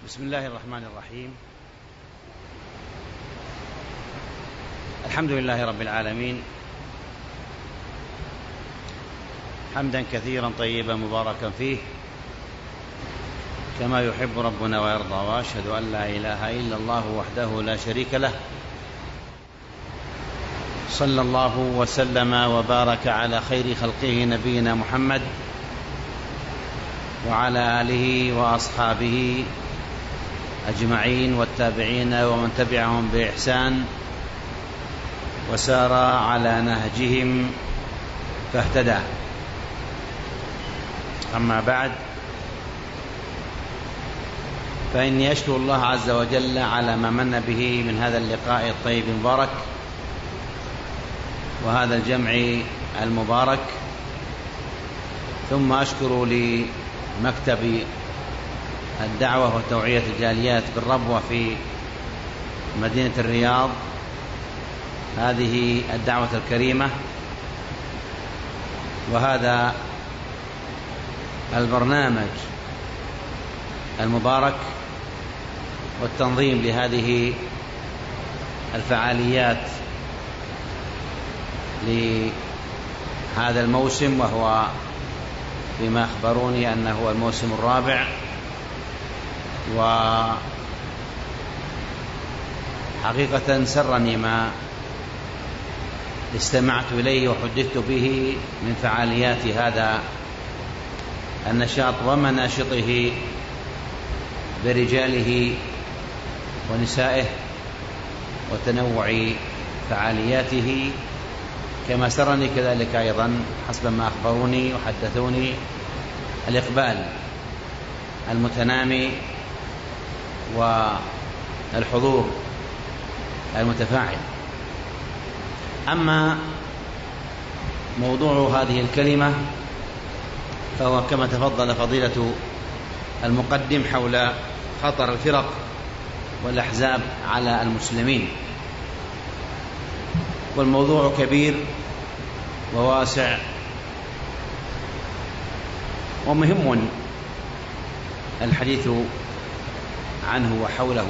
بسم الله الرحمن الرحيم. الحمد لله رب العالمين، حمدا كثيرا طيبا مباركا فيه كما يحب ربنا ويرضى، وأشهد أن لا إله إلا الله وحده لا شريك له، صلى الله وسلم وبارك على خير خلقه نبينا محمد وعلى آله وأصحابه أجمعين والتابعين ومن تبعهم بإحسان وسار على نهجهم فاهتدى. أما بعد، فإني أشكر الله عز وجل على ما من به من هذا اللقاء الطيب المبارك وهذا الجمع المبارك، ثم أشكر لمكتب الدعوة وتوعية الجاليات بالربوة في مدينة الرياض هذه الدعوة الكريمة وهذا البرنامج المبارك والتنظيم لهذه الفعاليات لهذا الموسم، وهو بما أخبروني أنه هو الموسم الرابع. وحقيقة سرني ما استمعت إليه وحدثت به من فعاليات هذا النشاط ومناشطه برجاله ونسائه وتنوع فعالياته، كما سرني كذلك أيضا حسب ما أخبروني وحدثوني الإقبال المتنامي والحضور المتفاعل. أما موضوع هذه الكلمة فهو كما تفضل فضيلة المقدم حول خطر الفرق والأحزاب على المسلمين، والموضوع كبير وواسع ومهم الحديث عنه وحوله،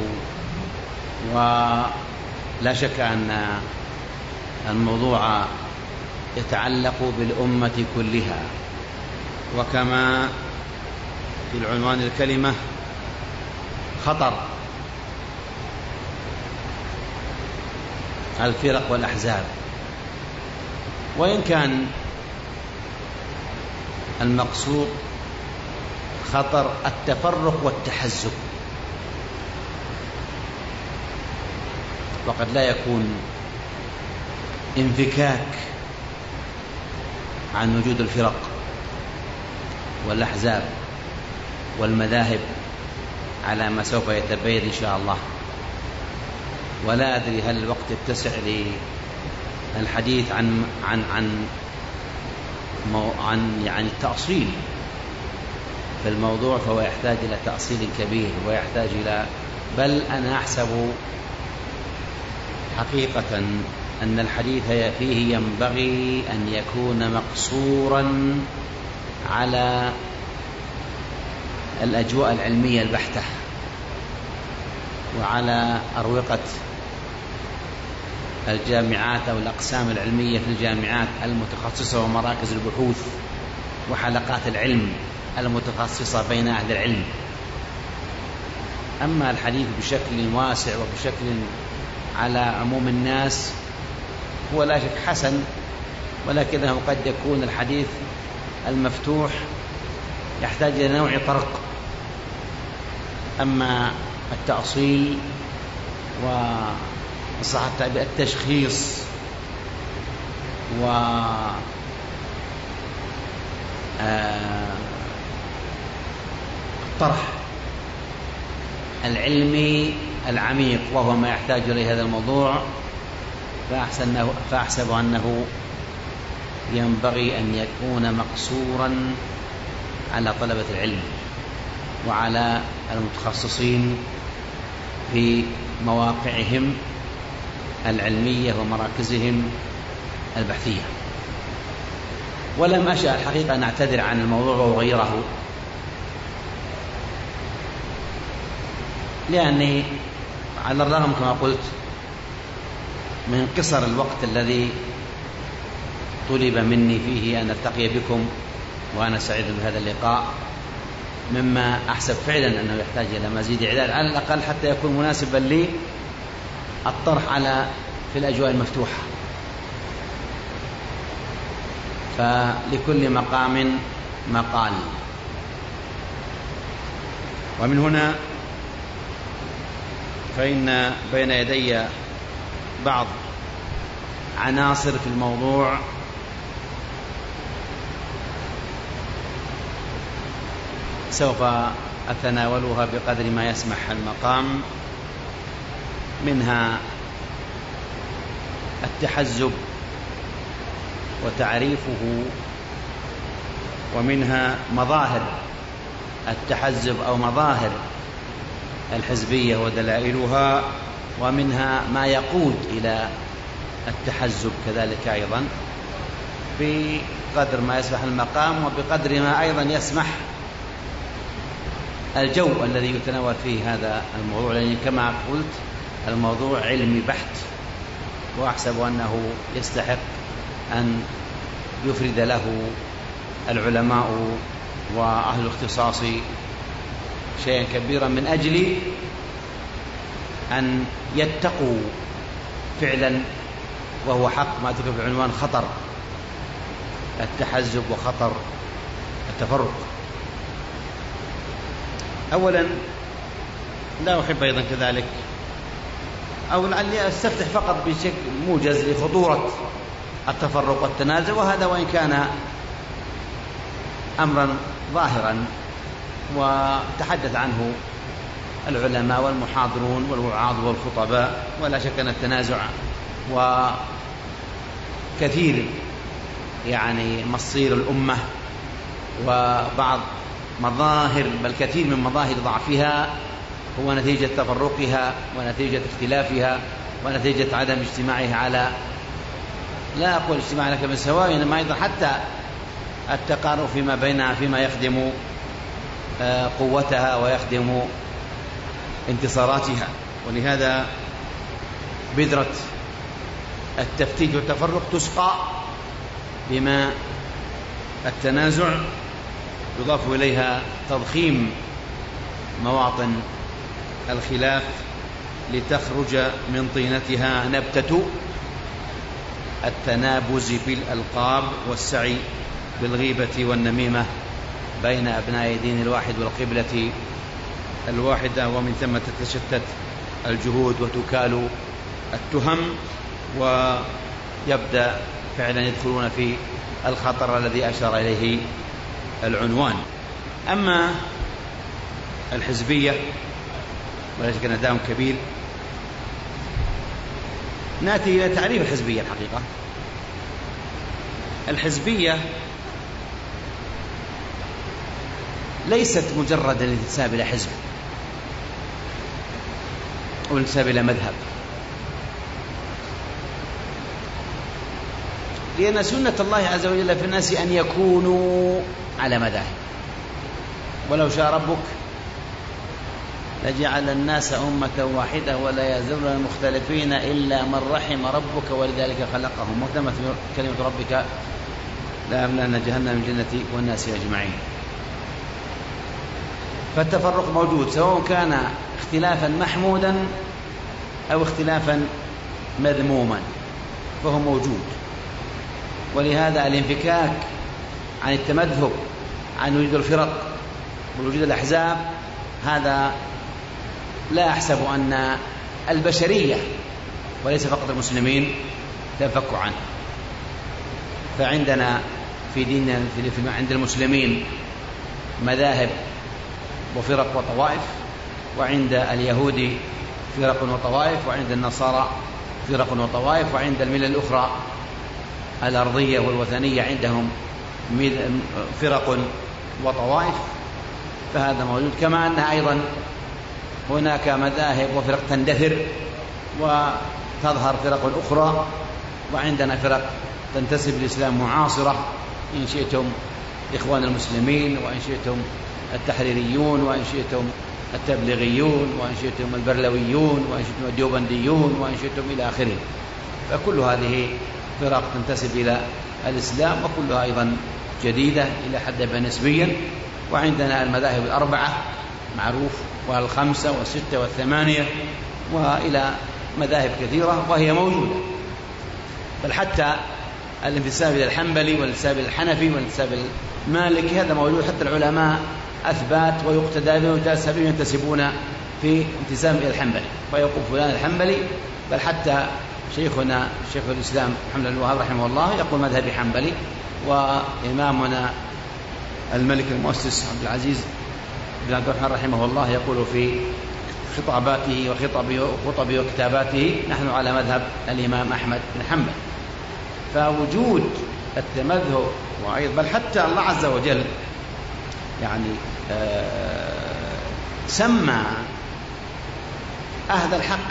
ولا شك أن الموضوع يتعلق بالأمة كلها، وكما في العنوان الكلمة خطر الفرق والأحزاب. وإن كان المقصود خطر التفرق والتحزب، وقد لا يكون انفكاك عن وجود الفرق والأحزاب والمذاهب على ما سوف يتبين إن شاء الله. ولا أدري هل الوقت يتسع للحديث عن يعني التأصيل في الموضوع، فهو يحتاج إلى تأصيل كبير ويحتاج إلى، بل أنا أحسب حقيقة أن الحديث فيه ينبغي أن يكون مقصورا على الأجواء العلمية البحتة وعلى أروقة الجامعات أو الأقسام العلمية في الجامعات المتخصصة ومراكز البحوث وحلقات العلم المتخصصة بين أهل العلم. أما الحديث بشكل واسع وبشكل على عموم الناس هو لا شك حسن، ولكنه قد يكون الحديث المفتوح يحتاج إلى نوع طرق. أما التأصيل وصحة التشخيص والطرح العلمي العميق وهو ما يحتاج إليه هذا الموضوع، فأحسب أنه ينبغي أن يكون مقصورا على طلبة العلم وعلى المتخصصين في مواقعهم العلمية ومراكزهم البحثية. ولم أشأ الحقيقة أن أعتذر عن الموضوع وأغيره، لأني على الرغم كما قلت من قصر الوقت الذي طلب مني فيه أن ألتقي بكم، وأنا سعيد بهذا اللقاء، مما أحسب فعلا أنه يحتاج إلى مزيد إعداد على الأقل حتى يكون مناسبا لي الطرح في الأجواء المفتوحة. فلكل مقام مقال. ومن هنا فإن بين يدي بعض عناصر في الموضوع سوف أتناولها بقدر ما يسمح المقام، منها التحزب وتعريفه، ومنها مظاهر التحزب أو مظاهر الحزبية ودلائلها، ومنها ما يقود إلى التحزب كذلك أيضا، بقدر ما يسمح المقام وبقدر ما أيضا يسمح الجو الذي يتناول فيه هذا الموضوع، لأن كما قلت الموضوع علمي بحت، وأحسب أنه يستحق أن يفرد له العلماء وأهل الاختصاص شيئا كبيرا من أجل أن يتقوا فعلا، وهو حق ما ذكر في عنوان خطر التحزب وخطر التفرق. أولا لا أحب أيضا كذلك أو لعلي أستفتح فقط بشكل موجز لخطورة التفرق والتنازع، وهذا وإن كان أمرا ظاهرا وتحدث عنه العلماء والمحاضرون والوعاظ والخطباء، ولا شك أن التنازع وكثير يعني مصير الأمة وبعض مظاهر بل كثير من مظاهر ضعفها هو نتيجة تفرقها ونتيجة اختلافها ونتيجة عدم اجتماعها على، لا أقول اجتماع لك بالسواء، إنما أيضا حتى التقارب فيما بينها فيما يخدم قوتها ويخدم انتصاراتها. ولهذا بذرة التفتيت والتفرق تسقى بما التنازع، يضاف إليها تضخيم مواطن الخلاف لتخرج من طينتها نبتة التنابز بالألقاب والسعي بالغيبة والنميمة بين أبناء دين الواحد والقبلة الواحدة، ومن ثم تتشتت الجهود وتكال التهم، ويبدأ فعلا يدخلون في الخطر الذي أشار إليه العنوان. أما الحزبية ولا شك أنها داء كبير. نأتي إلى تعريف الحزبية. الحقيقة الحزبية ليست مجرد الانتساب إلى حزب أو الانتساب إلى مذهب، لأن سنة الله عز وجل في الناس أن يكونوا على مذاهب، ولو شاء ربك لجعل الناس أمة واحدة ولا يزالون مختلفين إلا من رحم ربك ولذلك خلقهم، وتمت كلمة ربك لأملأن جهنم من الجنة والناس أجمعين. فالتفرق موجود، سواء كان اختلافا محمودا أو اختلافا مذموما فهو موجود. ولهذا الانفكاك عن التمذهب عن وجود الفرق ووجود الأحزاب هذا لا أحسب أن البشرية وليس فقط المسلمين تنفك عنه. فعندنا في ديننا عند المسلمين مذاهب وفرق وطوائف، وعند اليهود فرق وطوائف، وعند النصارى فرق وطوائف، وعند الملل الأخرى الأرضية والوثنية عندهم فرق وطوائف. فهذا موجود، كما أن أيضا هناك مذاهب وفرق تندثر وتظهر فرق أخرى، وعندنا فرق تنتسب للإسلام معاصرة، إن شئتم إخوان المسلمين، وإن شئتم التحريريون، وإن شئتم التبليغيون، وإن شئتم البرلويون، وإن شئتم الديوبنديون، وإن شئتم إلى آخره. فكل هذه فرق تنتسب إلى الإسلام، وكلها أيضا جديدة إلى حد نسبيا. وعندنا المذاهب الأربعة معروف، والخمسة والستة والثمانية، وإلى مذاهب كثيرة وهي موجودة. بل حتى الانتساب إلى الحنبلي والانتساب إلى الحنفي والانتساب إلى المالكي هذا موجود، حتى العلماء أثبات ويقتدى بهم ينتسبون في انتساب إلى الحنبلي، فيقول فلان الحنبلي. بل حتى شيخنا شيخ الإسلام محمد بن الوهاب رحمه الله يقول مذهبي حنبلي، وإمامنا الملك المؤسس عبد العزيز بن عبد الرحمن رحمه الله يقول في خطاباته وخطبه وكتاباته نحن على مذهب الإمام أحمد بن حنبل. فوجود التمذهب وأيضا بل حتى الله عز وجل يعني سمى أهل الحق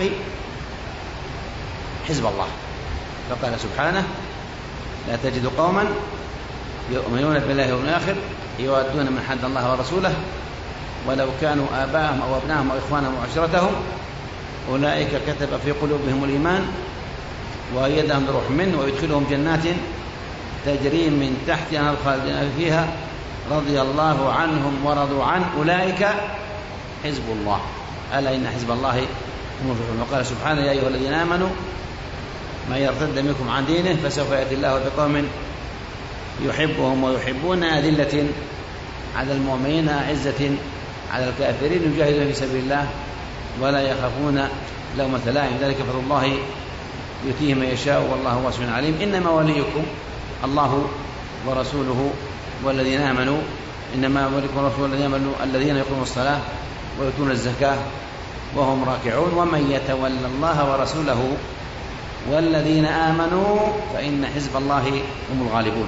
حزب الله، فقال سبحانه: لا تجد قوما يؤمنون بالله واليوم الآخر يودون من حد الله ورسوله ولو كانوا آباءهم أو أبناءهم أو إخوانهم وعشيرتهم أولئك كتب في قلوبهم الإيمان وأيدهم بروح منه ويدخلهم جنات تجري من تحتها الأنهار خالدين فيها رضي الله عنهم ورضوا عنه أولئك حزب الله ألا إن حزب الله هم المفلحون. وقال سبحانه: يا أيها الذين آمنوا من يرتد منكم عن دينه فسوف يأتي الله بقوم يحبهم ويحبون أذلة على المؤمنين أعزة على الكافرين يجاهدون في سبيل الله ولا يخافون لومة لائم ذلك فضل الله يؤتيه من يشاء والله واسع عليم. إنما وليكم الله ورسوله والذين آمنوا، إنما وليكم ورسوله الذين آمنوا الذين يقيمون الصلاة ويؤتون الزكاة وهم راكعون ومن يتولى الله ورسوله والذين آمنوا فإن حزب الله هم الغالبون.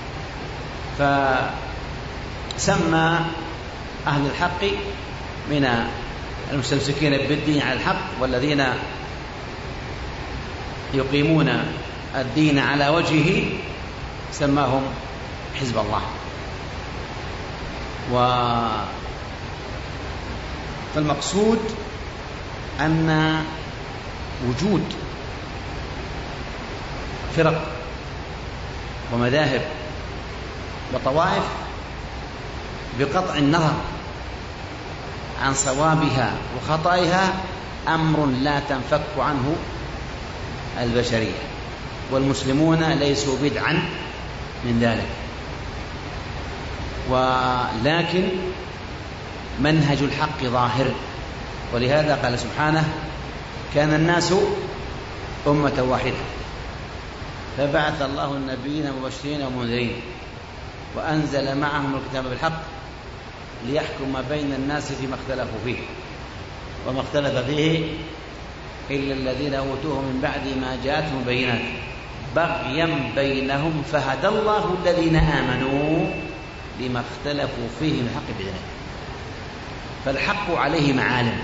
فسمى أهل الحق من المستمسكين بالدين على الحق والذين يقيمون الدين على وجهه سماهم حزب الله. فالمقصود أن وجود فرق ومذاهب وطوائف بقطع النظر عن صوابها وخطئها أمر لا تنفك عنه البشرية، والمسلمون ليسوا بدعا من ذلك، ولكن منهج الحق ظاهر. ولهذا قال سبحانه: كان الناس أمة واحدة فبعث الله النبيين مبشرين ومنذرين وأنزل معهم الكتاب بالحق ليحكم بين الناس فيما اختلفوا فيه وما اختلف فيه إلا الذين أوتوه من بعد ما جاءتهم بينات بغيا بينهم فهدى الله الذين آمنوا لما اختلفوا فيه من الحق بإذنه. فالحق عليه معالم،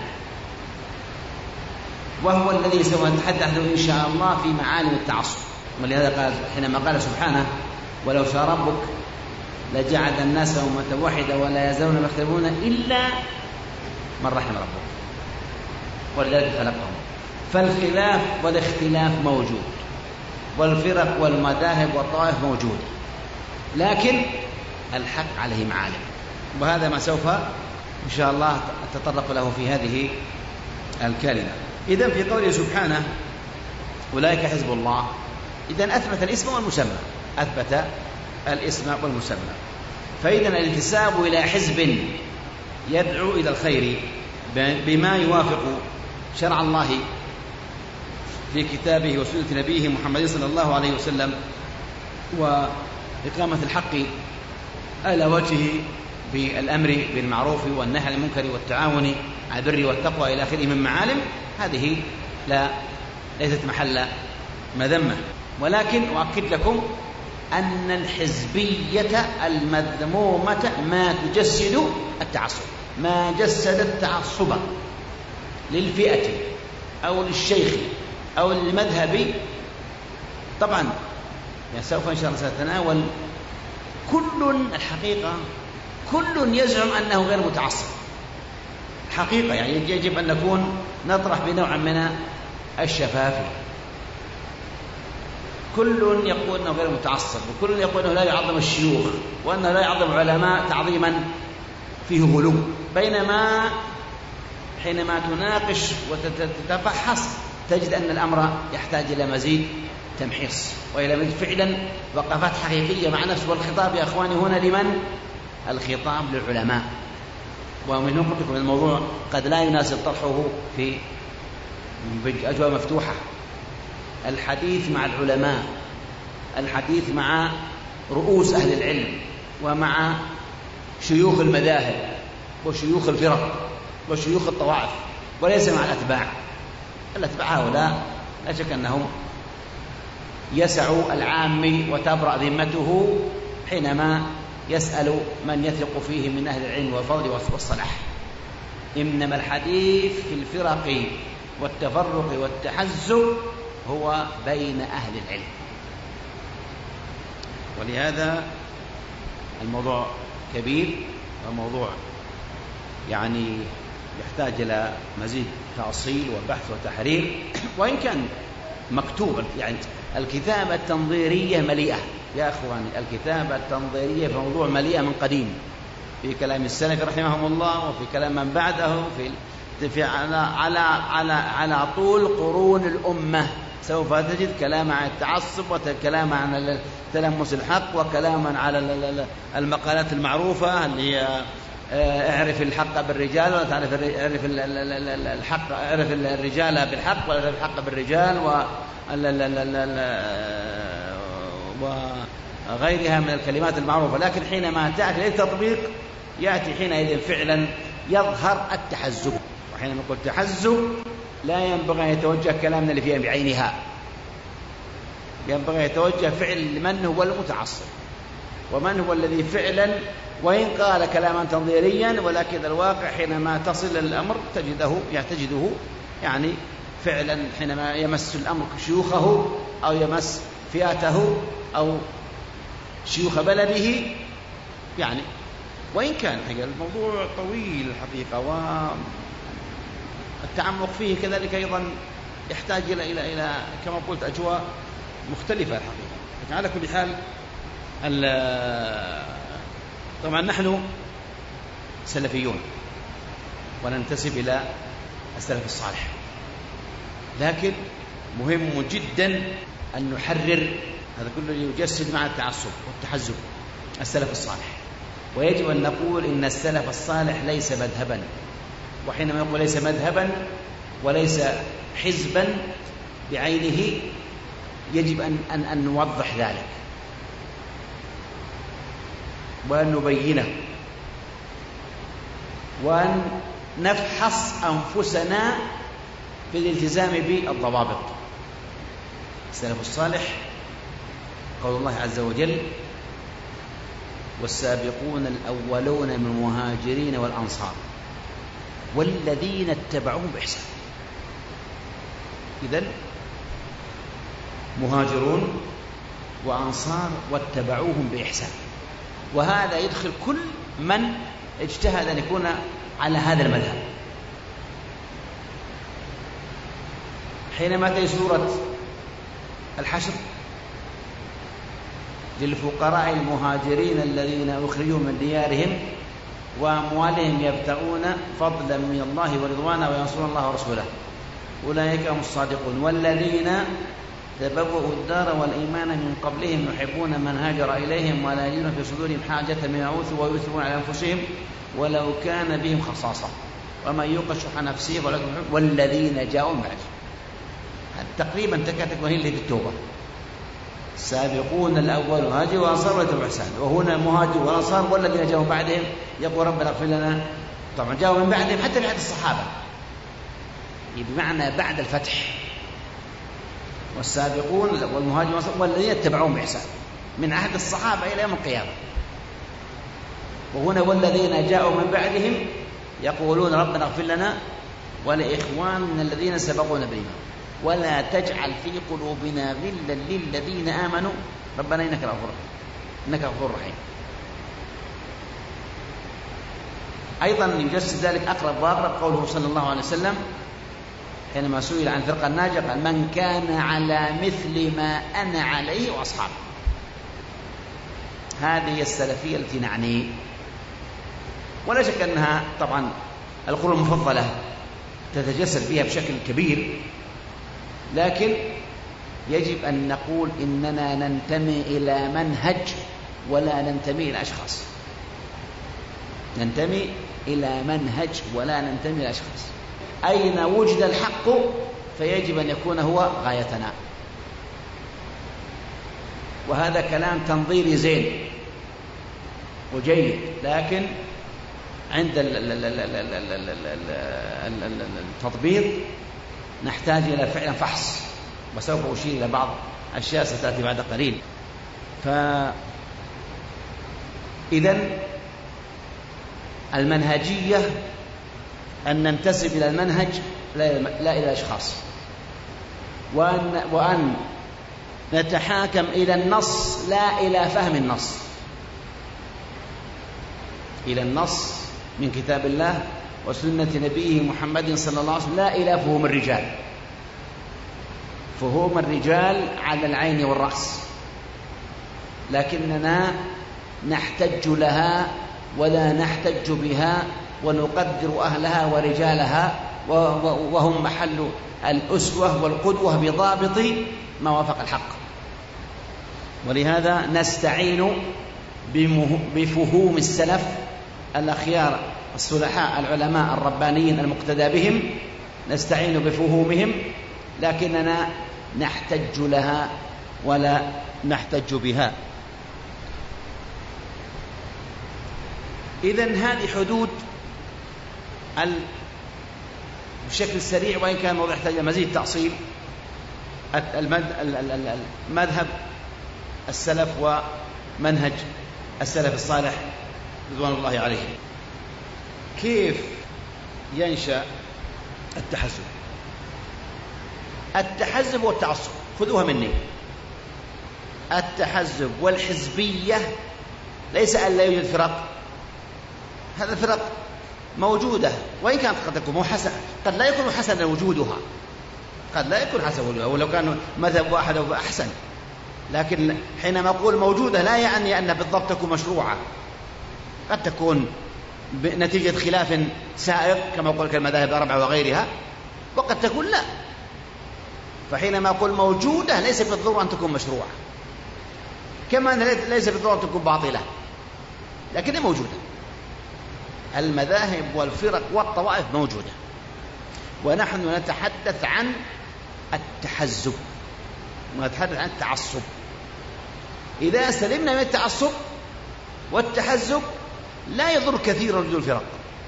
وهو الذي سوف نتحدث إن شاء الله في معالم التعصب. ولهذا قال حينما قال سبحانه: ولو شاء ربك لجعل الناس أمة واحدة ولا يزالون يختلفون إلا من رحم ربك ولذلك خلقهم. فالخلاف والاختلاف موجود، والفرق والمذاهب والطوائف موجودة، لكن الحق عليه معالم، وهذا ما سوف إن شاء الله أتطرق له في هذه الكلمة. إذن في قوله سبحانه: أولئك حزب الله، إذن أثبت الاسم والمسمى، أثبت الاسم والمسمى. فإذن الانتساب إلى حزب يدعو إلى الخير بما يوافق شرع الله في كتابه وسنة نبيه محمد صلى الله عليه وسلم وإقامة الحق على وجهه بالأمر بالمعروف والنهي عن المنكر والتعاون على البر والتقوى إلى آخره من معالم، هذه ليست محل مذمة. ولكن أؤكد لكم أن الحزبية المذمومة ما تجسد التعصب، ما جسد التعصب للفئة أو للشيخ أو للمذهب. طبعا سوف إن شاء الله سنتناول كل الحقيقة كل يزعم أنه غير متعصب، حقيقة، يعني يجب أن نكون نطرح بنوع من الشفافية. كل يقول أنه غير متعصب، وكل يقول أنه لا يعظم الشيوخ، وأنه لا يعظم العلماء تعظيما فيه غلو، بينما حينما تناقش وتتفحص تجد أن الأمر يحتاج إلى مزيد تمحيص وإلى مزيد فعلا وقفات حقيقية مع نفسه. والخطاب يا أخواني هنا لمن؟ الخطاب للعلماء. ومن هنا قلت لكم الموضوع قد لا يناسب طرحه في أجوبة مفتوحة. الحديث مع العلماء، الحديث مع رؤوس أهل العلم ومع شيوخ المذاهب وشيوخ الفرق وشيوخ الطوائف، وليس مع الأتباع. الأتباع هؤلاء لا شك أنهم يسع العامي وتبرأ ذمته حينما يسأل من يثق فيه من أهل العلم والفضل والصلاح. إنما الحديث في الفرق والتفرق والتحزب هو بين أهل العلم. ولهذا الموضوع كبير وموضوع يعني يحتاج إلى مزيد تأصيل وبحث وتحرير، وإن كان مكتوب. يعني الكتابة التنظيرية مليئة يا أخواني، الكتابة التنظيرية في موضوع مليئة من قديم، في كلام السلف رحمهم الله وفي كلام من بعده على طول قرون الأمة. سوف تجد كلام عن التعصب وكلام عن تلمس الحق وكلام على المقالات المعروفة اللي هي اعرف الحق بالرجال ولا تعرف الحق، اعرف الرجال بالحق ولا تعرف الحق بالرجال وغيرها من الكلمات المعروفة. لكن حينما تأتي للتطبيق يأتي حينئذ فعلا يظهر التحزب. وحينما نقول تحزب لا ينبغي أن يتوجه كلامنا اللي فيها بعينها، ينبغي يتوجه فعل من هو المتعصب ومن هو الذي فعلا وإن قال كلاما تنظيريا، ولكن الواقع حينما تصل الأمر تجده يعني فعلا حينما يمس الأمر شيوخه أو يمس فئاته أو شيوخ بلده. يعني وإن كان الموضوع طويل الحقيقة والتعمق فيه كذلك أيضا يحتاج إلى كما قلت أجواء مختلفة الحقيقة. لكن على كل حال طبعا نحن سلفيون وننتسب إلى السلف الصالح، لكن مهم جدا أن نحرر هذا كله يجسد مع التعصب والتحزب السلف الصالح. ويجب أن نقول إن السلف الصالح ليس مذهبا، وحينما يقول ليس مذهبا وليس حزبا بعينه يجب أن نوضح ذلك وأن نبينه وأن نفحص أنفسنا في الالتزام بالضوابط. السلف الصالح قول الله عز وجل والسابقون الأولون من المهاجرين والأنصار والذين اتبعوهم بإحسان. إذن مهاجرون وأنصار واتبعوهم بإحسان، وهذا يدخل كل من اجتهد أن يكون على هذا المذهب. حينما تأتي سورة الحشر للفقراء المهاجرين الذين أخرجوا من ديارهم وأموالهم يبتغون فضلا من الله ورضوانا وينصرون الله ورسوله أولئك هم الصادقون والذين تبوأوا الدار والإيمان من قبلهم يحبون من هاجر إليهم ولا يجدون في صدورهم حاجة مما أوتوا ويؤثرون على أنفسهم ولو كان بهم خصاصة ومن يوق شح نفسه والذين جاءوا من بعد. تقريبا تكون هي اللي في التوبة. السابقون الأول مهاجر وأنصار ويتبعوا إحسان، وهنا المهاجر والأنصار والذين جاءوا بعدهم يقول ربنا اغفر لنا. طبعا جاءوا من بعدهم حتى بعد الصحابة، بمعنى بعد الفتح. والسابقون والمهاجر والأنصار والذين اتبعوهم بإحسان من عهد الصحابة إلى يوم القيامة. وهنا والذين جاءوا من بعدهم يقولون ربنا اغفر لنا ولإخواننا الذين سبقونا بالإيمان ولا تجعل في قلوبنا غلا للذين آمنوا ربنا إنك غفور رحيم. أيضا يجسد ذلك أقرب وأقرب قوله صلى الله عليه وسلم حينما سئل عن الفرقة الناجية قال: من كان على مثل ما أنا عليه وأصحابي. هذه السلفية التي نعني، ولا شك أنها طبعا القرون المفضلة تتجسد فيها بشكل كبير، لكن يجب أن نقول إننا ننتمي إلى منهج ولا ننتمي إلى أشخاص. ننتمي إلى منهج ولا ننتمي إلى أشخاص. أين وجد الحق فيجب أن يكون هو غايتنا. وهذا كلام تنظيري زين وجيد، لكن عند التطبيق نحتاج إلى فعلا فحص، وسوف أشير إلى بعض أشياء ستأتي بعد قليل. فإذن المنهجية أن ننتسب إلى المنهج لا إلى أشخاص، وأن نتحاكم إلى النص لا إلى فهم النص، إلى النص من كتاب الله وسنة نبيه محمد صلى الله عليه وسلم، لا إلى فهوم الرجال. فهوم الرجال على العين والرأس، لكننا نحتج لها ولا نحتج بها، ونقدر أهلها ورجالها، وهم محل الأسوة والقدوة بضابط ما وافق الحق. ولهذا نستعين بفهوم السلف الأخيار الصلحاء العلماء الربانيين المقتدى بهم، نستعين بفهومهم، لكننا نحتج لها ولا نحتج بها. إذن هذه حدود بشكل سريع، وإن كان الموضوع يحتاج مزيد تأصيل، مذهب السلف ومنهج السلف الصالح رضوان الله عليه. كيف ينشأ التحزب؟ التحزب والتعصب خذوها مني. التحزب والحزبية ليس أن لا يوجد فرق، هذا الفرق موجودة، وإن كانت قد تكون حسنة، قد لا يكون حسنا وجودها، قد لا يكون حسن وجودها، ولو كان مذهب واحد أو أحسن. لكن حينما أقول موجودة لا يعني أن بالضبط تكون مشروعة، قد تكون نتيجة خلاف سائغ كما أقول كالمذاهب الأربعة وغيرها، وقد تكون لا. فحينما أقول موجودة ليس بالضرورة أن تكون مشروعة، كما ليس بالضرورة أن تكون باطلة، لكنها موجودة. المذاهب والفرق والطوائف موجودة، ونحن نتحدث عن التحزب ونتحدث عن التعصب. إذا سلمنا من التعصب والتحزب لا يضر كثيرا وجود الفرق.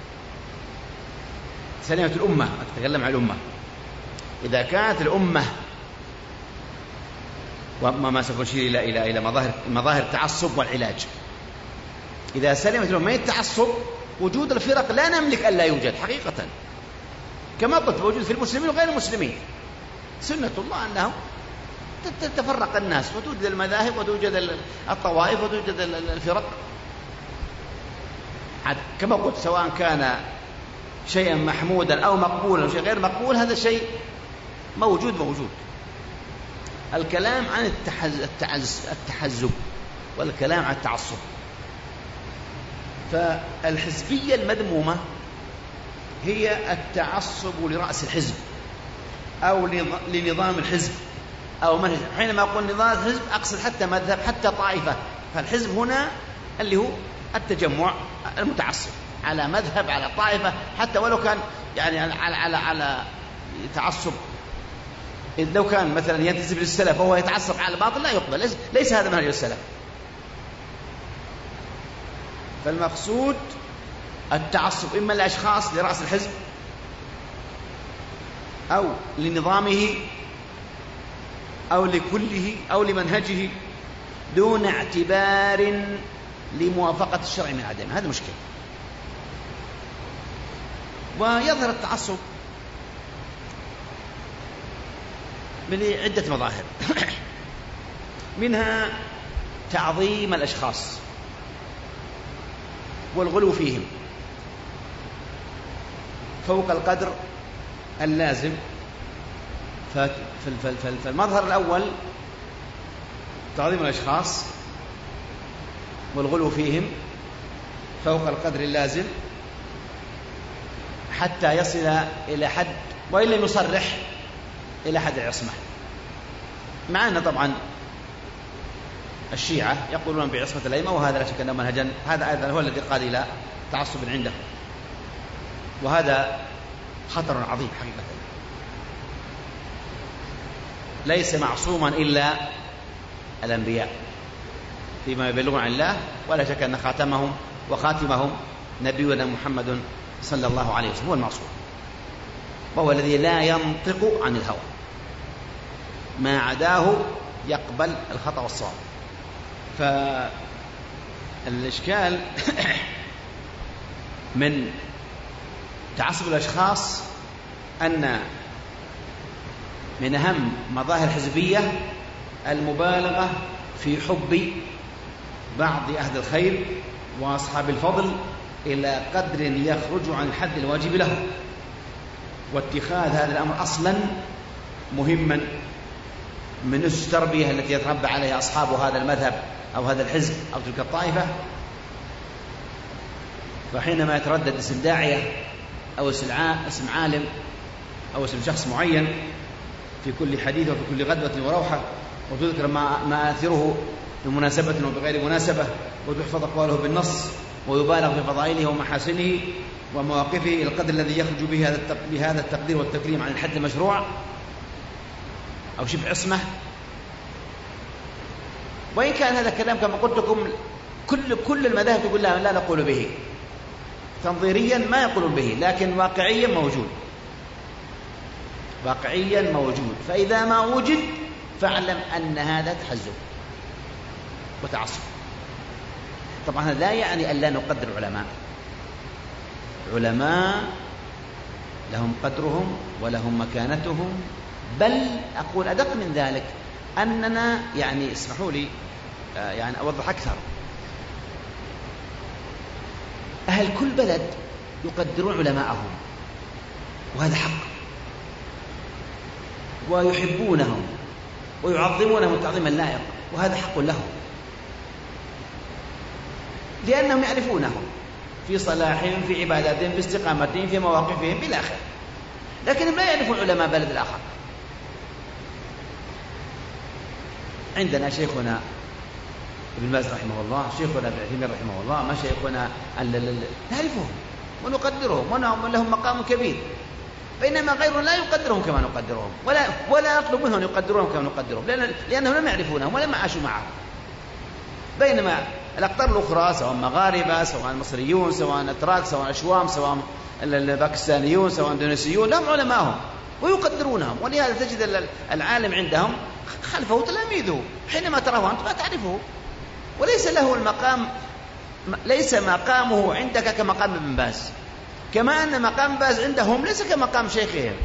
سلامة الأمة، أتكلم عن الأمة. إذا كانت الأمة، وما سوف نشير إلى مظاهر التعصب والعلاج، إذا سلمت الأمة من التعصب وجود الفرق لا نملك أن لا يوجد حقيقة، كما قلت موجود في المسلمين وغير المسلمين. سنة الله أنه تتفرق الناس وتوجد المذاهب وتوجد الطوائف وتوجد الفرق، كما قلت سواء كان شيئا محمودا أو مقبولا أو شيء غير مقبول، هذا شيء موجود. الكلام عن التحزب والكلام عن التعصب. فالحزبية المذمومة هي التعصب لرأس الحزب أو لنظام الحزب أو منهج. حينما أقول نظام الحزب أقصد حتى مذهب، حتى طائفة. فالحزب هنا اللي هو التجمع المتعصب على مذهب، على طائفة، حتى ولو كان يعني على تعصب. لو كان مثلا ينتسب للسلف وهو يتعصب على الباطل لا يقبل، ليس هذا منهج السلف. فالمقصود التعصب إما لأشخاص لرأس الحزب أو لنظامه أو لكله أو لمنهجه دون اعتبار لموافقة الشرع من عدمه. هذا مشكلة. ويظهر التعصب بعدة مظاهر، منها تعظيم الأشخاص والغلو فيهم، فوق القدر اللازم. فالمظهر الأول تعظيم الأشخاص والغلو فيهم فوق القدر اللازم حتى يصل إلى حد، وإن لم يصرح، إلى حد العصمة. مع أن طبعا الشيعة يقولون بعصمة الأئمة، وهذا لا شك أنه منهجا، هذا أيضا هو الذي قاد إلى تعصب عنده، وهذا خطر عظيم حقيقة. ليس معصوما إلا الأنبياء فيما يبلغون عن الله، ولا شك أن خاتمهم وخاتمهم نبينا محمد صلى الله عليه وسلم هو المعصوم، وهو الذي لا ينطق عن الهوى، ما عداه يقبل الخطأ والصواب. فالإشكال من تعصب الأشخاص أن من أهم مظاهر الحزبية المبالغة في حب بعض أهل الخير وأصحاب الفضل إلى قدر يخرج عن الحد الواجب له، واتخاذ هذا الأمر أصلا مهما من التربية التي يتربى عليها أصحاب هذا المذهب أو هذا الحزب أو تلك الطائفة. فحينما يتردد اسم داعية أو اسم عالم أو اسم شخص معين في كل حديث وفي كل غدوة وروحة، وتذكر مآثره بمناسبة وبغير مناسبة، وتحفظ أقواله بالنص، ويبالغ في فضائله ومحاسنه ومواقفه القدر الذي يخرج بهذا التقدير والتكريم عن الحد المشروع أو شبه عصمة. وإن كان هذا الكلام كما قلت لكم كل المذاهب تقول لا نقول به، تنظيريا ما يقولون به، لكن واقعيا موجود، واقعيا موجود. فإذا ما وجد فاعلم أن هذا تحزب وتعصب. طبعا هذا لا يعني أن لا نقدر علماء لهم قدرهم ولهم مكانتهم، بل أقول أدق من ذلك أننا يعني اسمحوا لي يعني أوضح أكثر، أهل كل بلد يقدرون علماءهم، وهذا حق، ويحبونهم ويعظمونهم تعظيما لائق، وهذا حق لهم، لأنهم يعرفونهم في صلاحهم، في عباداتهم، في استقامتهم، في مواقفهم إلى آخره. لكنهم لا يعرفون علماء بلد الآخر. عندنا شيخنا ابن باز رحمه الله، شيخنا ابن عثيمين رحمه الله، مشايخنا نعرفهم ونقدرهم ولهم مقام كبير، بينما غيرهم لا يقدرهم كما نقدرهم، ولا يطلب منهم يقدرهم كما نقدرهم، لأنهم لم يعرفونهم ولم عاشوا معهم. بينما الأقطار الأخرى سواء مغاربة، سواء مصريون، سواء أتراك، سواء أشوام، سواء الباكستانيون، سواء اندونيسيون، لهم علماءهم ويقدرونهم. ولهذا تجد العالم عندهم خلفه تلاميذه، حينما تراه أنت ما تعرفه، وليس له المقام، ليس مقامه عندك كمقام ابن باز، كما أن مقام باز عندهم ليس كمقام شيخهم.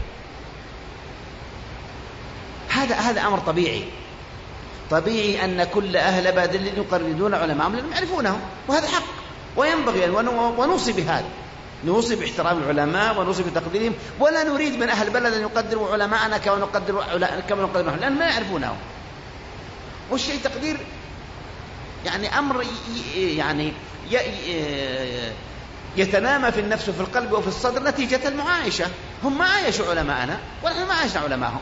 هذا أمر طبيعي أن كل أهل بادل يقردون علماءهم لأنهم يعرفونهم، وهذا حق، وينبغي أن ونوصي بهذا، نوصي باحترام العلماء ونوصي بتقديرهم، ولا نريد من أهل البلد أن يقدروا علماءنا كما نقدرهم لأنهم لا يعرفونهم. والشيء تقدير يعني أمر يعني يتنامى في النفس وفي القلب وفي الصدر نتيجة المعايشة. هم ما عايشوا علماءنا ونحن ما عايشنا علماءهم،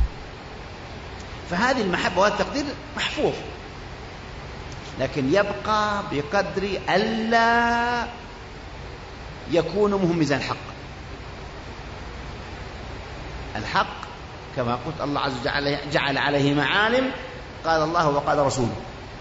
فهذه المحبة والتقدير محفوظ، لكن يبقى بقدر ألا يكون مهمزا الحق كما قلت الله عز وجل جعل عليه معالم، قال الله وقال رسوله.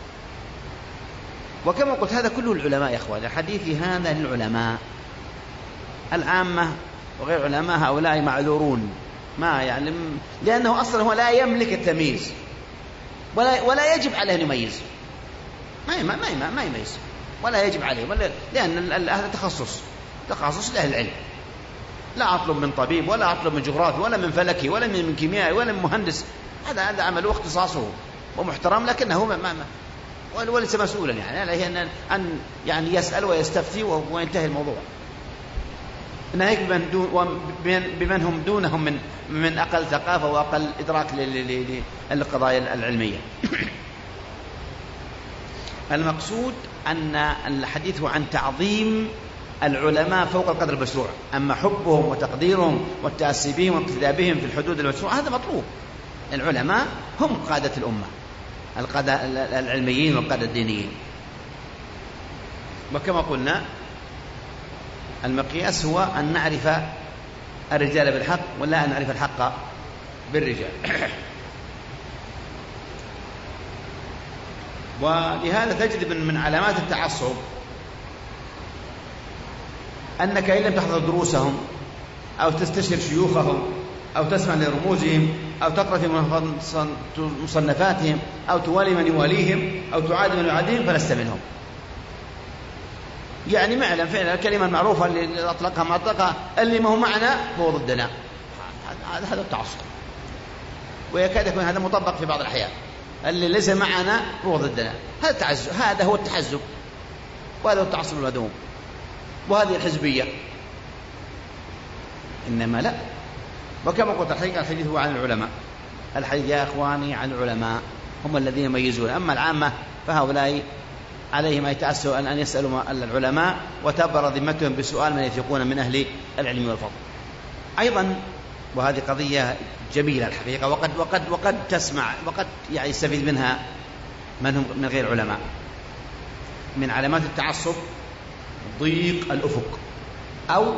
وكما قلت هذا كله العلماء يا أخوان، حديثي هذا للعلماء العامة، وغير علماء هؤلاء معذورون، ما يعلم، لأنه أصلا هو لا يملك التمييز ولا يجب عليه أن يميز، ما يميز ولا يجب عليه، لأن هذا تخصص لأهل العلم. لا أطلب من طبيب ولا أطلب من جغرافي ولا من فلكي ولا من كيميائي ولا من مهندس، هذا عمله واختصاصه ومحترم، لكنه وليس مسؤولا، يعني عليه أن يعني يسأل ويستفتي وينتهي الموضوع. ناهيك بمن هم دونهم من أقل ثقافة وأقل إدراك للقضايا العلمية. المقصود أن الحديث هو عن تعظيم العلماء فوق القدر المشروع، أما حبهم وتقديرهم والتأسي بهم واقتداء بهم في الحدود المشروعة هذا مطلوب. العلماء هم قادة الأمة، القادة العلميين والقادة الدينيين. وكما قلنا المقياس هو أن نعرف الرجال بالحق ولا أن نعرف الحق بالرجال. ولهذا تجد من علامات التعصب أنك إن لم تحضر دروسهم أو تستشير شيوخهم أو تسمع لرموزهم أو تقرأ في مصنفاتهم أو توالي من يواليهم أو تعادي من يعاديهم فلست منهم. يعني معلم فعلا الكلمة المعروفة اللي أطلقها ما أطلقها اللي ما هو معنا هو ضدنا. هذا التعصب، ويكاد يكون هذا مطبق في بعض الأحيان. اللي ليس معنا هو ضدنا، هذا هو التحزب، وهذا هو التعصب المذموم، وهذه الحزبية. إنما لا. وكما قلت الحديث هو عن العلماء. الحديث يا إخواني عن العلماء، هم الذين يميزون. أما العامة فهؤلاء عليهم أن يتأسوا أن يسألوا العلماء وتبر ذمتهم بسؤال من يثقون من أهل العلم والفضل. أيضا وهذه قضية جميلة الحقيقة، وقد تسمع وقد يعني يستفيد منها من هم من غير علماء. من علامات التعصب ضيق الأفق أو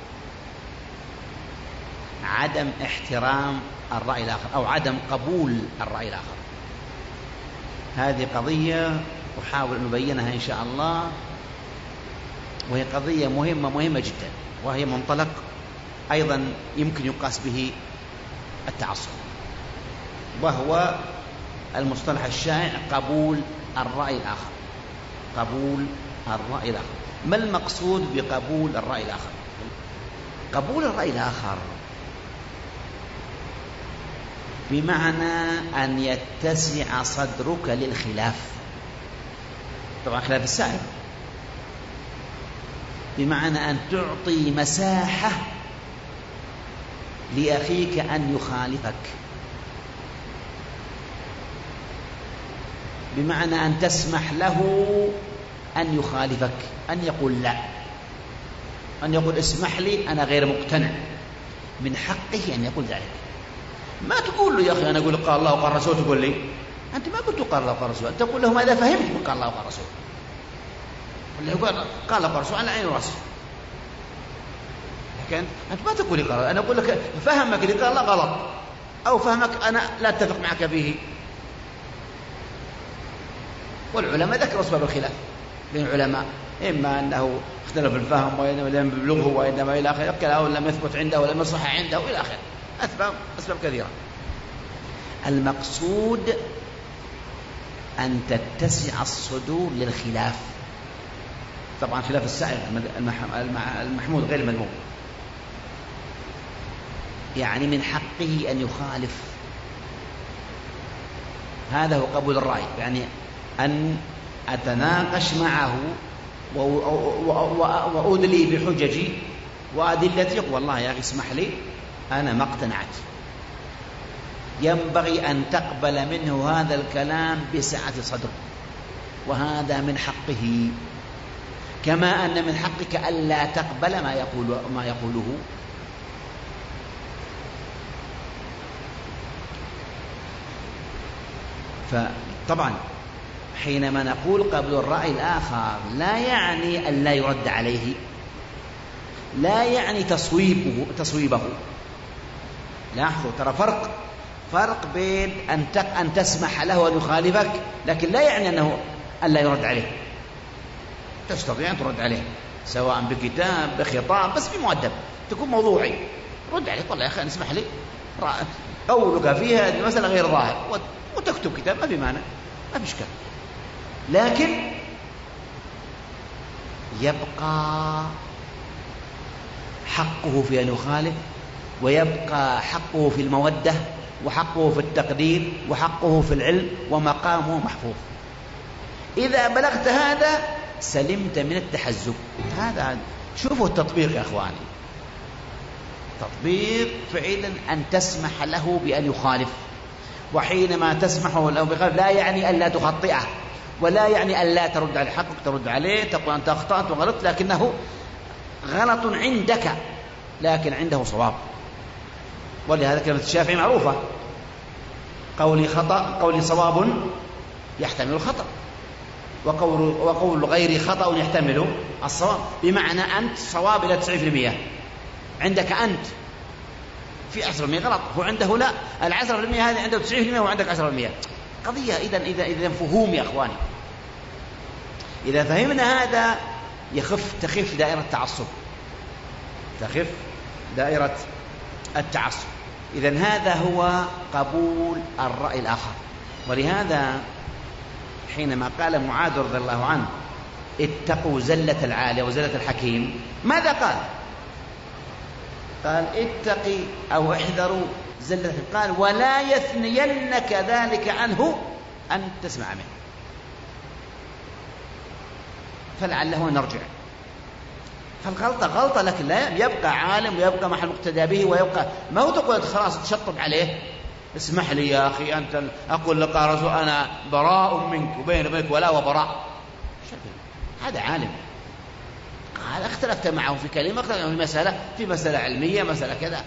عدم احترام الرأي الآخر أو عدم قبول الرأي الآخر. هذه قضية أحاول أن نبينها إن شاء الله، وهي قضية مهمة جدا، وهي منطلق أيضا يمكن يقاس به التعصب، وهو المصطلح الشائع قبول الرأي الآخر. قبول الرأي الآخر. ما المقصود بقبول الرأي الآخر؟ قبول الرأي الآخر بمعنى أن يتسع صدرك للخلاف، طبعا خلاف السائر، بمعنى أن تعطي مساحة لأخيك أن يخالفك، بمعنى أن تسمح له أن يخالفك، أن يقول لا، أن يقول اسمح لي أنا غير مقتنع. من حقه أن يقول ذلك. ما تقول له يا أخي أنا أقول قال الله وقال رسول، تقول لي أنت ما قلت قال الله وقال رسول، تقول له ماذا فهمت قال الله وقال رسول، ولا يقول قال الله وقال رسول على عين وراسه. لكن أنت ما تقول لي قال، أنا أقول لك فهمك اللي قال الله غلط، أو فهمك أنا لا أتفق معك فيه. والعلماء ذكروا أسباب الخلاف بين العلماء، إما أنه اختلف الفهم وإنما لم يبلغه وإنما إلى آخره، أو لم يثبت عنده ولم يصح عنده إلى آخره، أسباب كثيرة. المقصود أن تتسع الصدور للخلاف، طبعا خلاف السائر المحمود غير المذموم، يعني من حقه أن يخالف. هذا هو قبول الرأي، يعني أن أتناقش معه وأدلي بحججي وأدلتي، والله يا أخي اسمح لي أنا ما اقتنعت. ينبغي أن تقبل منه هذا الكلام بسعة صدر، وهذا من حقه، كما أن من حقك ألا تقبل ما يقوله. فطبعا حينما نقول قبل الرأي الآخر لا يعني أن لا يرد عليه، لا يعني تصويبه. لاحظوا ترى فرق بين أن تسمح له أن يخالفك، لكن لا يعني أنه أن لا يرد عليه. تستطيع أن ترد عليه سواء بكتاب بخطاب، بس بمؤدب، تكون موضوعي. رد عليه والله يا أخي اسمح لي قولك فيها هذه المسألة غير ظاهر، وتكتب كتاب ما في مانع، ما في إشكال. لكن يبقى حقه في أن يخالف، ويبقى حقه في المودة، وحقه في التقدير، وحقه في العلم، ومقامه محفوظ. إذا بلغت هذا سلمت من التحزب. هذا شوفوا التطبيق يا أخواني، التطبيق فعلا أن تسمح له بأن يخالف، وحينما تسمح له بخلاف لا يعني أن لا تخطئه، ولا يعني أن لا ترد على حقك، ترد عليه تقول أنت أخطأت وغلطت، لكنه غلط عندك لكن عنده صواب. ولهذا كلمة الشافعي معروفة: قولي خطأ، قولي صواب يحتمل الخطأ، وقول غيري خطأ يحتمل الصواب. بمعنى أنت صواب إلى 90%، عندك أنت في 10% غلط، هو عنده لا، 10% هذه عنده 90% وعندك 10%. قضية إذا فهوم يا أخواني. إذا فهمنا هذا تخف دائرة التعصب، تخف دائرة التعصب. إذن هذا هو قبول الرأي الآخر. ولهذا حينما قال معاذ رضي الله عنه: اتقوا زلة العالي وزلة الحكيم، ماذا قال؟ قال: اتقي أو احذروا زلة. قال: ولا يثنينك ذلك عنه أن تسمع منه. فلعله نرجع. فالغلطة غلطة، لكن لا يبقى عالم ويبقى محل مقتدى به، ويبقى ما هو تقول خلاص تشطب عليه: اسمح لي يا أخي، أنت أقول لك رسول أنا براء منك وبين وبينك ولا وبراء. هذا عالم، قال اختلفت معه في كلمة، اختلفت في مسألة علمية، مسألة كذا،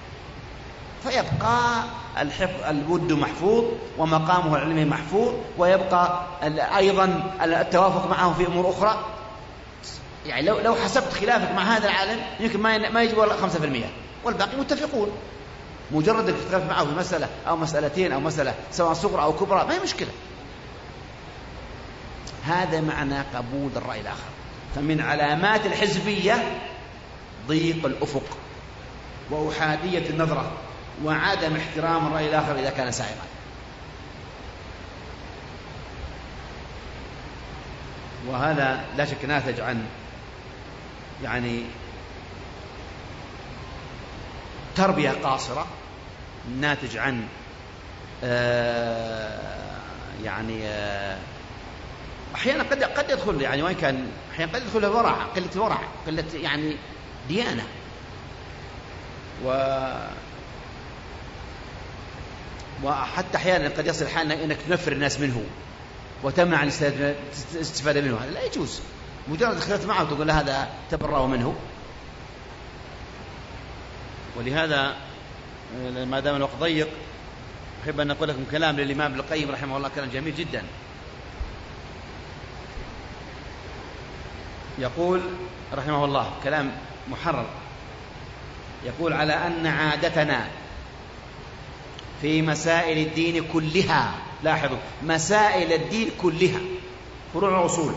فيبقى الود محفوظ ومقامه العلمي محفوظ، ويبقى أيضا التوافق معه في أمور أخرى. يعني لو حسبت خلافك مع هذا العالم يمكن ما يجي ولا 5%، والباقي متفقون. مجرد اختلاف معه في مسألة أو مسألتين أو مسألة سواء صغرى أو كبرى ما هي مشكلة. هذا معنى قبول الرأي الآخر. فمن علامات الحزبية ضيق الأفق وأحادية النظرة وعدم احترام الرأي الآخر إذا كان سائغا. وهذا لا شك ناتج عن تربية قاصرة، ناتج عن أحيانا قد يدخل وين كان أحيانا قد يدخل الورع، قلة الورع، قلة ديانة، وحتى أحيانا قد يصل حال أنك تنفر الناس منه وتمنع الاستفادة منه. هذا لا يجوز. مجرد اختلفت معه تقول له هذا تبرأ منه. ولهذا ما دام الوقت ضيق أحب أن نقول لكم كلام للإمام ابن القيم رحمه الله، كلام جميل جدا. يقول رحمه الله كلام محرر، يقول: على أن عادتنا في مسائل الدين كلها، لاحظوا مسائل الدين كلها، فروع وأصول،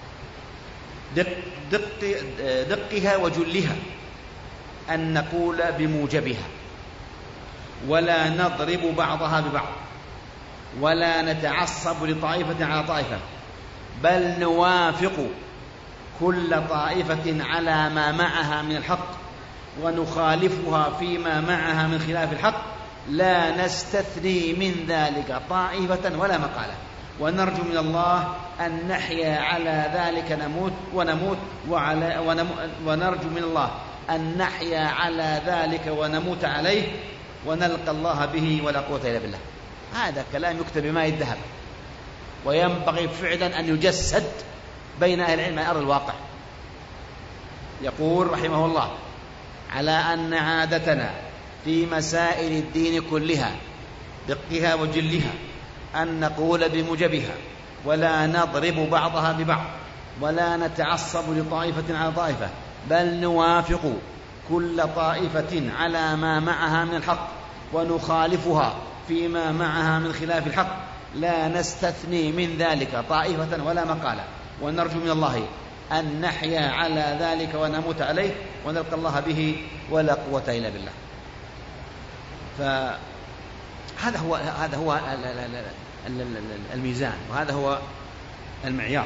دقها وجلها، أن نقول بموجبها، ولا نضرب بعضها ببعض، ولا نتعصب لطائفة على طائفة، بل نوافق كل طائفة على ما معها من الحق، ونخالفها فيما معها من خلاف الحق، لا نستثني من ذلك طائفة ولا مقالة، ونرجو من الله أن نحيا على ذلك ونرجو من الله أن نحيا على ذلك ونموت عليه، ونلقى الله به ولا قوة إلا بالله. هذا كلام يكتب بماء الذهب، وينبغي فعلا أن يجسد بين أهل العلم على أرض الواقع. يقول رحمه الله: على أن عادتنا في مسائل الدين كلها دقها وجلها أن نقول بموجبها، ولا نضرب بعضها ببعض، ولا نتعصب لطائفة على طائفة، بل نوافق كل طائفة على ما معها من الحق، ونخالفها فيما معها من خلاف الحق، لا نستثني من ذلك طائفة ولا مقالة، ونرجو من الله أن نحيا على ذلك ونموت عليه، ونلقى الله به ولا قوة إلا بالله. فهذا هو الميزان، وهذا هو المعيار.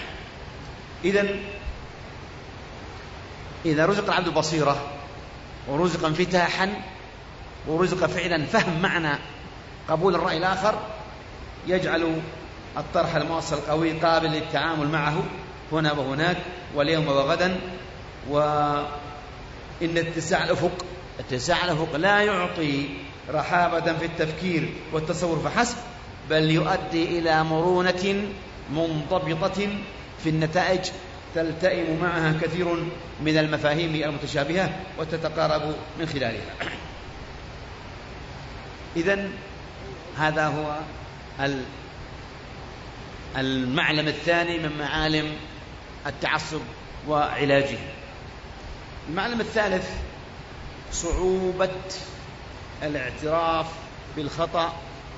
إذا رزق العبد بصيرة، ورزق انفتاحا، ورزق فعلا فهم معنى قبول الرأي الآخر، يجعل الطرح المؤصل القوي قابل للتعامل معه هنا وهناك واليوم وغدا، وإن اتساع الأفق اتساع الأفق لا يعطي رحابة في التفكير والتصور فحسب، بل يؤدي إلى مرونة منضبطة في النتائج تلتئم معها كثير من المفاهيم المتشابهة وتتقارب من خلالها. إذن هذا هو المعلم الثاني من معالم التعصب وعلاجه. المعلم الثالث صعوبة الاعتراف بالخطأ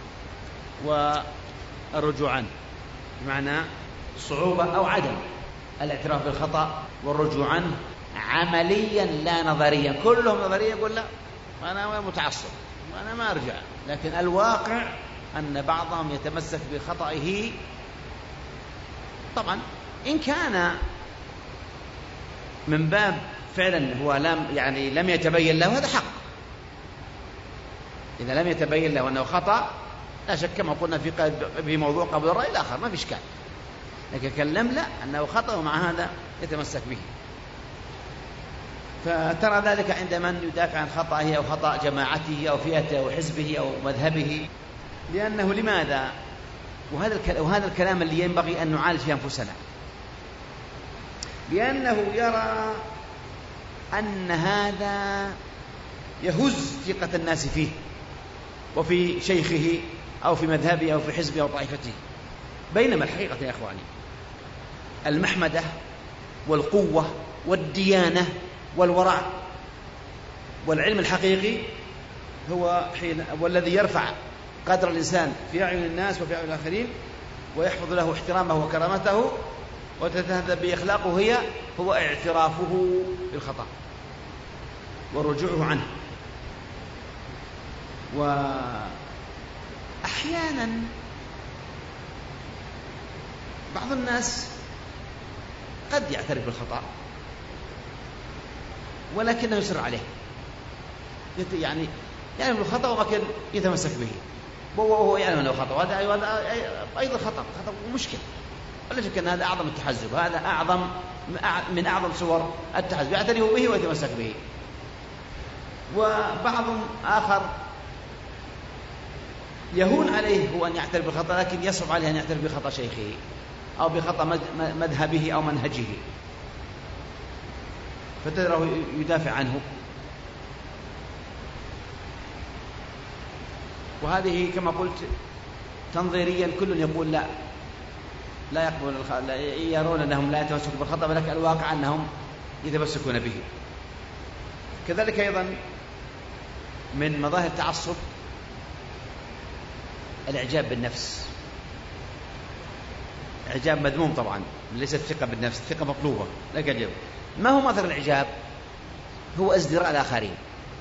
والرجوع عنه، بمعنى صعوبة أو عدم الاعتراف بالخطأ والرجوع عنه عمليا لا نظريا. كلهم نظريا يقول لا أنا متعصب وأنا ما أرجع، لكن الواقع أن بعضهم يتمسك بخطئه. طبعا إن كان من باب فعلا هو لم يتبين له، هذا حق. إذا لم يتبين له أنه خطأ لا شك كما قلنا في موضوع قبل الرأي الآخر ما في إشكال، لكن كلم لا أنه خطأ ومع هذا يتمسك به. فترى ذلك عند من يدافع عن خطأه أو خطأ جماعته أو فئته أو حزبه أو مذهبه، لأنه لماذا؟ وهذا الكلام اللي ينبغي أن نعالج في أنفسنا، لأنه يرى أن هذا يهز ثقة الناس فيه وفي شيخه أو في مذهبه أو في حزبه أو طائفته. بينما الحقيقة يا إخواني المحمدة والقوة والديانة والورع والعلم الحقيقي هو والذي يرفع قدر الإنسان في أعين الناس وفي أعين الآخرين ويحفظ له احترامه وكرامته وتتهذب بأخلاقه هو اعترافه بالخطأ والرجوع عنه. وأحيانا بعض الناس قد يعترف بالخطأ ولكنه يصر عليه، يعني يعلم الخطأ ولكن يتمسك به وهو يعلم أنه خطأ، وهذا أيضا خطأ ومشكلة. ولا شك أن هذا أعظم التحزب، هذا من أعظم صور التحزب، يعترف به ويتمسك به. وبعض آخر يهون عليه هو أن يعترف بالخطأ، لكن يصعب عليه أن يعترف بخطأ شيخه أو بخطأ مذهبه أو منهجه، فتراه يدافع عنه. وهذه كما قلت تنظيريا كل يقول لا يقبل يرون أنهم لا يتمسكون بالخطأ، ولكن الواقع أنهم يتمسكون به. كذلك أيضا من مظاهر التعصب الإعجاب بالنفس. إعجاب مذموم طبعا، ليست الثقة بالنفس، الثقة مطلوبة لا كذب. ما هو مظهر الإعجاب؟ هو ازدراء الآخرين.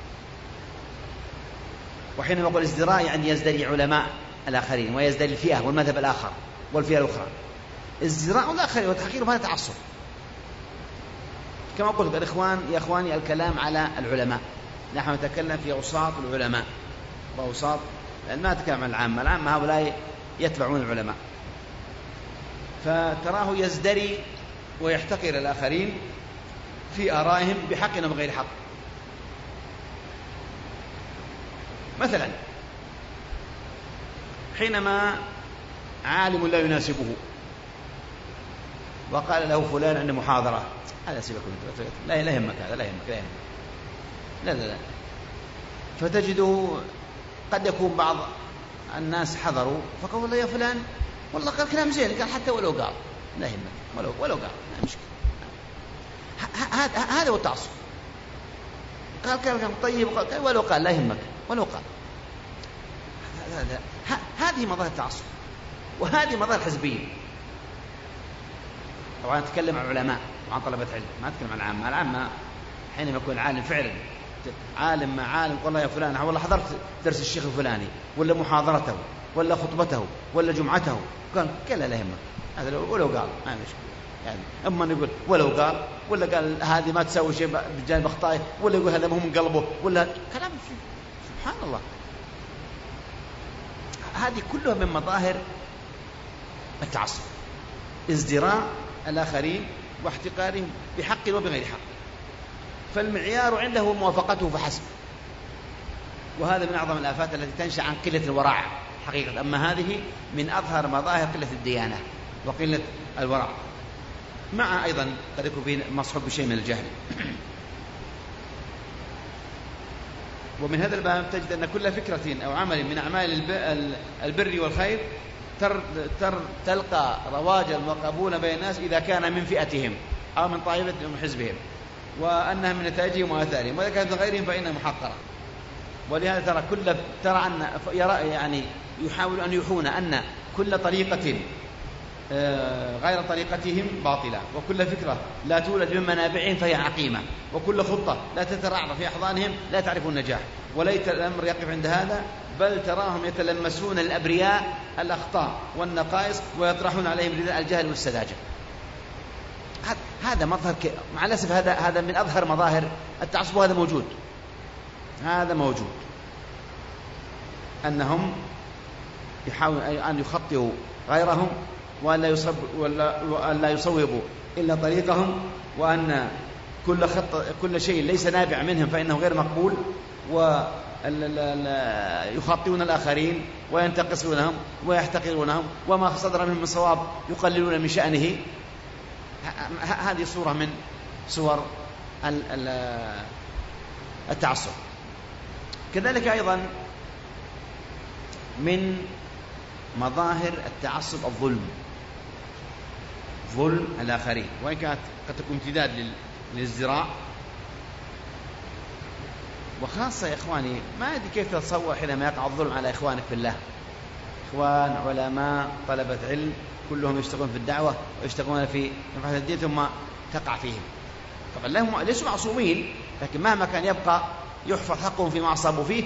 وحينما أقول ازدراء يعني يزدري علماء الآخرين ويزدري الفئة والمذهب الآخر والفئة الأخرى. ازدراء الآخرين وتحقيرهم هذا تعصب. كما قلت يا إخواني الكلام على العلماء، نحن نتكلم في أوساط العلماء وأوساط، ما نتكلم عن العامة. العامة هؤلاء يتبعون العلماء، فتراه يزدري ويحتقر الآخرين في آرائهم بحق وبغير حق. مثلا حينما عالم لا يناسبه وقال له فلان عند محاضرة، هذا سيبك لا يهمك، هذا لا يهمك لا. فتجده قد يكون بعض الناس حضروا فقالوا له يا فلان والله قال كلام زين، قال حتى ولو قال لا يهمك، ولو قال لا مشكلة. هذا هو التعصب. قال كلام طيب ولو قال لا يهمك ولو قال. هذه مظاهر التعصب وهذه مظاهر حزبية. طبعا نتكلم عن العلماء وعن طلبة علم، ما نتكلم عن العامة. العامة حينما يكون عالم فعلا عالم مع عالم، والله يا فلان والله حضرت درس الشيخ الفلاني ولا محاضرته ولا خطبته ولا جمعته، قال لا يهمك هذا ولو قال ما مشكلة. يعني أما نقول ولو قال ولا قال هذه ما تسوي شيء بجانب أخطائه، ولا يقول هذا مو من قلبه، ولا كلام سبحان الله. هذه كلها من مظاهر التعصب، ازدراء الآخرين واحتقارهم بحق وبغير حق. فالمعيار عنده موافقته فحسب. وهذا من أعظم الآفات التي تنشأ عن قلة الورع حقيقة. أما هذه من أظهر مظاهر قلة الديانة وقلة الورع، مع أيضا قد يكون مصحوب بشيء من الجهل. ومن هذا الباب تجد أن كل فكرة أو عمل من أعمال البر والخير تلقى رواجا وقبولا بين الناس إذا كان من فئتهم أو من طائفتهم ومن حزبهم، وأنها من نتائجهم وآثارهم، وإذا كانت من غيرهم فإنها محقرة. ولهذا ترى أن يعني يحاول أن يوحون أن كل طريقة غير طريقتهم باطلة، وكل فكرة لا تولد من منابعهم فهي عقيمة، وكل خطة لا تترعرع في أحضانهم لا تعرف النجاح. وليت الأمر يقف عند هذا، بل تراهم يتلمسون الأبرياء الأخطاء والنقائص ويطرحون عليهم رداء الجهل والسذاجة. هذا مظهر مع الأسف هذا من أظهر مظاهر التعصب، وهذا موجود. هذا موجود، أنهم يحاولون أن يخطئوا غيرهم وأن لا يصوبوا إلا طريقهم، وأن كل شيء ليس نابع منهم فإنه غير مقبول، ويخطئون الآخرين وينتقصونهم ويحتقرونهم، وما صدر منهم من صواب يقللون من شأنه. هذه صورة من صور التعصب. كذلك أيضا من مظاهر التعصب ظلم الآخرين، وإن كانت قد تكون امتداد للازدراء. وخاصة يا إخواني، ما أدري كيف تتصور حينما يقع الظلم على إخوانك في الله، إخوان علماء طلبة علم كلهم يشتغلون في الدعوة ويشتغلون في نفعة الدين، ثم تقع فيهم. طبعا لهم ليسوا معصومين، لكن مهما كان يبقى يحفظ حقهم فيما أصابوا فيه،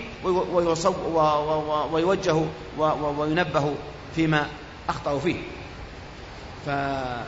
ويوجهوا وينبهوا فيما أخطأوا فيه. فمن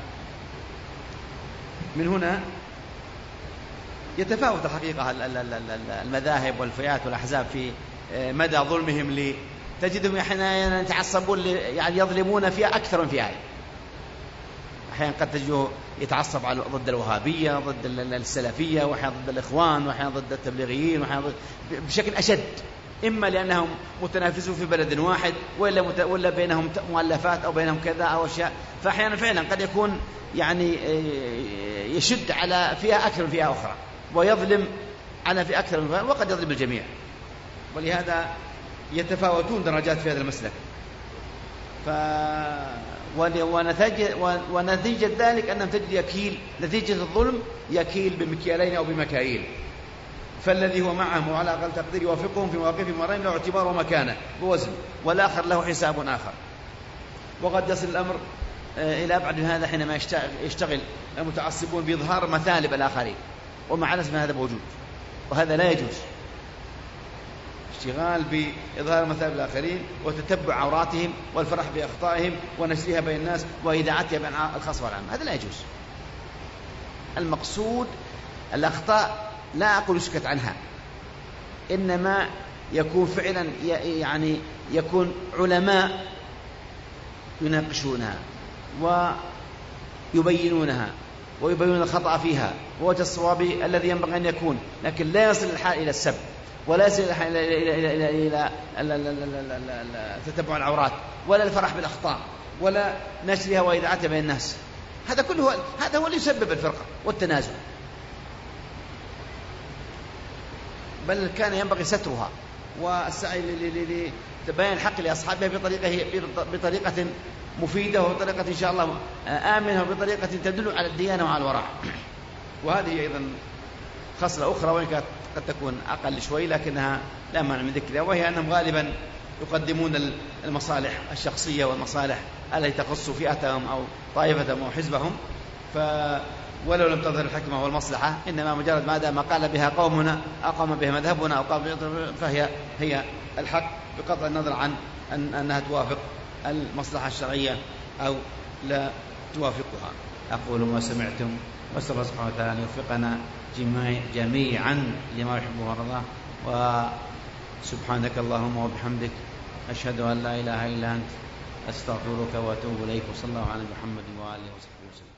هنا يتفاوت الحقيقة المذاهب والفئات والأحزاب في مدى ظلمهم. تجدهم أحيانا يتعصبون يعني يظلمون فيها أكثر من فئة. أحيانا قد تجده يتعصب ضد الوهابية، ضد السلفية، وأحيانا ضد الإخوان، وأحيانا ضد التبليغيين، وأحيانا بشكل أشد، إما لأنهم متنافسون في بلد واحد، ولا بينهم مؤلفات أو بينهم كذا أو أشياء. فأحيانا فعلا قد يكون يعني يشد على فئة أكثر من فئة أخرى، ويظلم على فئة أكثر من فئة، وقد يظلم الجميع. ولهذا يتفاوتون درجات في هذا المسلك. ونتيجة ذلك أنهم تجد نتيجة الظلم يكيل بمكيالين أو بمكاييل. فالذي هو معهم وعلى أقل تقدير يوافقهم في مواقفهم ورأيهم له اعتبار ومكانه بوزن، والآخر له حساب آخر. وقد يصل الأمر إلى أبعد من هذا حينما يشتغل المتعصبون بإظهار مثالب الآخرين، ومع الأسف هذا موجود، وهذا لا يجوز. اشتغال بإظهار مثالب الآخرين وتتبع عوراتهم والفرح بأخطائهم ونشرها بين الناس وإذاعتها بين الخاص والعام، هذا لا يجوز. المقصود الأخطاء لا أقول يسكت عنها، إنما يكون فعلا يعني يكون علماء يناقشونها ويبينونها ويبينون الخطأ فيها ووجه الصواب الذي ينبغي أن يكون، لكن لا يصل الحال إلى السب، ولا يصل الحال إلى تتبع العورات، ولا الفرح بالأخطاء، ولا نشرها وإذاعتها بين الناس. هذا كله هذا هو اللي يسبب الفرقة والتنازع، بل كان ينبغي سترها والسعي لتبين الحق لأصحابها بطريقة مفيدة، وبطريقة إن شاء الله آمنة، وبطريقة تدل على الديانة وعلى الورع. وهذه أيضا خصلة أخرى، وإن كانت قد تكون أقل شوي لكنها لا مانع من ذكرها، وهي أنهم غالبا يقدمون المصالح الشخصية والمصالح التي تخص فئتهم أو طائفتهم أو حزبهم. ولو لم تظهر الحكمة والمصلحة، إنما مجرد ما دام قال بها قومنا أقام بها مذهبنا أو قام فهي الحق، بقطع النظر عن أنها توافق المصلحة الشرعية أو لا توافقها. أقول ما سمعتم، وأسأل الله سبحانه وتعالى أن يوفقنا جميعا لما يحبه ويرضاه. وسبحانك اللهم وبحمدك، أشهد أن لا إله إلا أنت، أستغفرك وأتوب إليك، وصلى الله على محمد وآله وصحبه وسلم.